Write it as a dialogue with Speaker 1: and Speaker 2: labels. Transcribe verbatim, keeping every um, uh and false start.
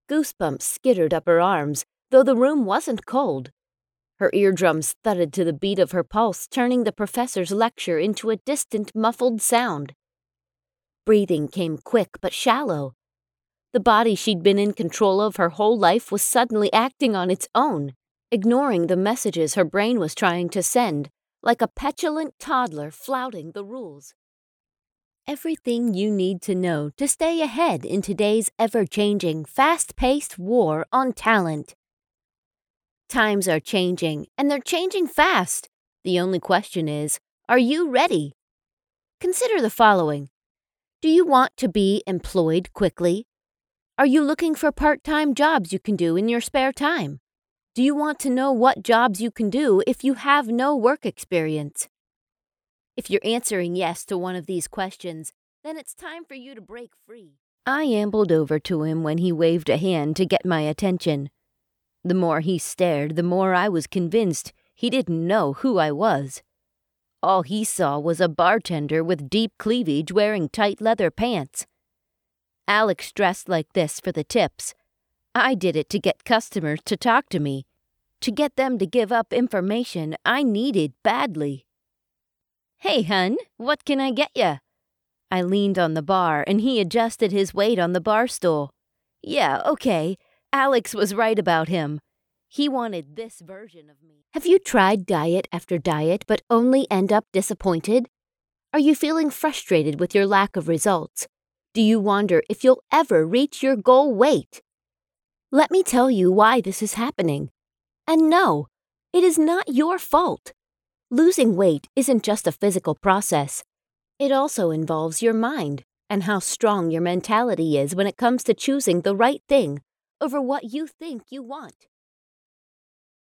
Speaker 1: Goosebumps skittered up her arms, though the room wasn't cold. Her eardrums thudded to the beat of her pulse, turning the professor's lecture into a distant, muffled sound. Breathing came quick but shallow. The body she'd been in control of her whole life was suddenly acting on its own, ignoring the messages her brain was trying to send, like a petulant toddler flouting the rules. Everything you need to know to stay ahead in today's ever-changing, fast-paced war on talent. Times are changing, and they're changing fast. The only question is, are you ready? Consider the following. Do you want to be employed quickly? Are you looking for part-time jobs you can do in your spare time? Do you want to know what jobs you can do if you have no work experience? If you're answering yes to one of these questions, then it's time for you to break free. I ambled over to him when he waved a hand to get my attention. The more he stared, the more I was convinced he didn't know who I was. All he saw was a bartender with deep cleavage wearing tight leather pants. Alex dressed like this for the tips. I did it to get customers to talk to me, to get them to give up information I needed badly. "Hey, hun, what can I get ya?" I leaned on the bar, and he adjusted his weight on the bar stool. Yeah, okay, Alex was right about him. He wanted this version of me. Have you tried diet after diet but only end up disappointed? Are you feeling frustrated with your lack of results? Do you wonder if you'll ever reach your goal weight? Let me tell you why this is happening. And no, it is not your fault. Losing weight isn't just a physical process. It also involves your mind and how strong your mentality is when it comes to choosing the right thing over what you think you want.